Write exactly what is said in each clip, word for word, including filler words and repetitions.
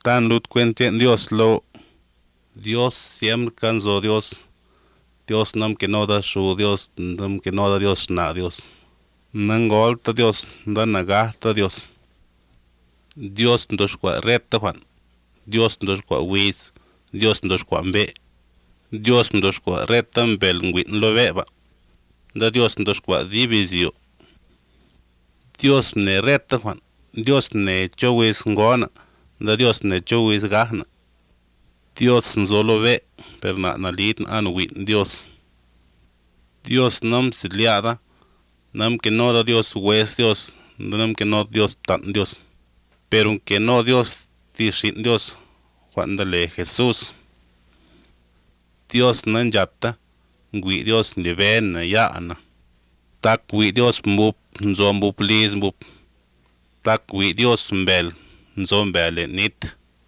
tan lut cuenten Dios lo Dios siempre canso Dios Dios nam que no da su Dios nam que no da Dios na Dios nangolta Dios danagasta Dios Dios nos kwa reta Juan Dios nos kwa wis Dios nos kwa mbe Dios nos kwa reta mbel ngwin lo veba da Dios nos kwa divisio Dios ne reta Juan Dios ne chowis ngona da Dios ne chowis gahna Dios nzolo ve per na na lit an win Dios Dios nam siliada nam que no da Dios wes Dios nam que no Dios tan Dios pero que no Dios tishin Dios cuando le Jesús Dios nan jatta ngwi Dios ni ven ya ana tak wi Dios mup nzombu please mup tak wi Dios mbel nzombele nit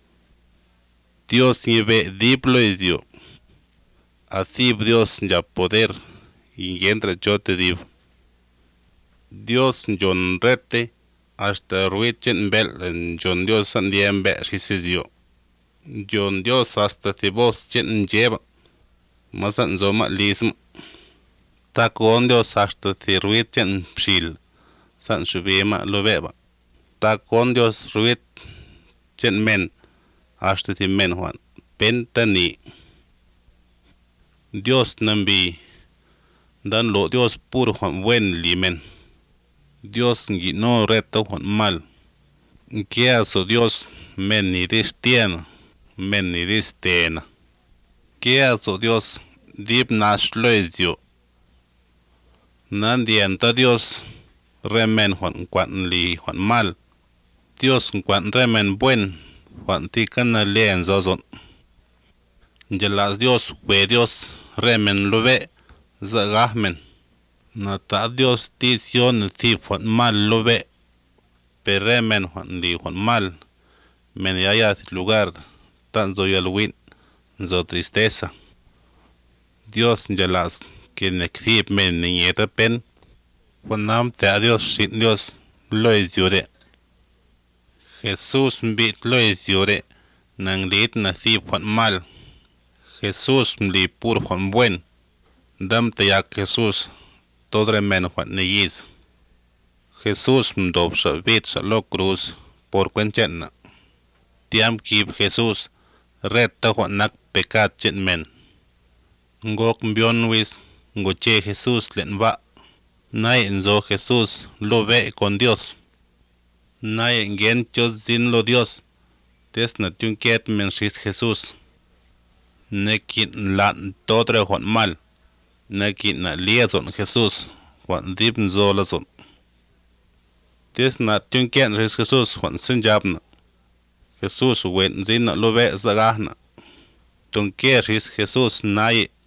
Dios nive diplo es Dios así Dios ya poder y entra yo te digo Dios John rete hasta ruichen bel John Dios sandien be risizio John Dios hasta te vos chen lleva masan zoma lism ta con Dios hasta te ruichen psil san subema lo beba ta con Dios ruit chen men hasta te men Juan pentani Dios nambi dan lo Dios puro Juan buen limen Dios ngi no reto Juan mal que aso Dios men ni distien men ni distena que aso Dios dip nash loizio nan dienta Dios remen Juan cuan li Juan mal Dios cuan remen buen Juan tikan na leen zozon jelas Dios we Dios remen lo ve zagahmen na ta Dios tision ti Juan mal lo ve peremen Juan li Juan mal men ya lugar tan zo el win zo tristeza Dios jelas que ne krip men nieta pen Juan nam te a Dios sin Dios lo es llore Jesús bit lo es llore nang lit na ti Juan mal Jesús li pur Juan buen dam te ya Jesús todo men Juan neyis Jesús mdob sa bit sa lo cruz por cuenchena tiam kib Jesús reta Juan nak pecat chen men ngok mbion wis ngoche Jesús len va nay enzo Jesús lo ve con Dios nay ngien chos zin lo Dios tes na tunket men shis Jesús nekin lan todo Juan mal nekin na liazon Jesús Juan dip nzo la zon tes na tunket shis Jesús Juan sinjabna Jesús wen zin na lo ve zagahna tunket shis Jesús nay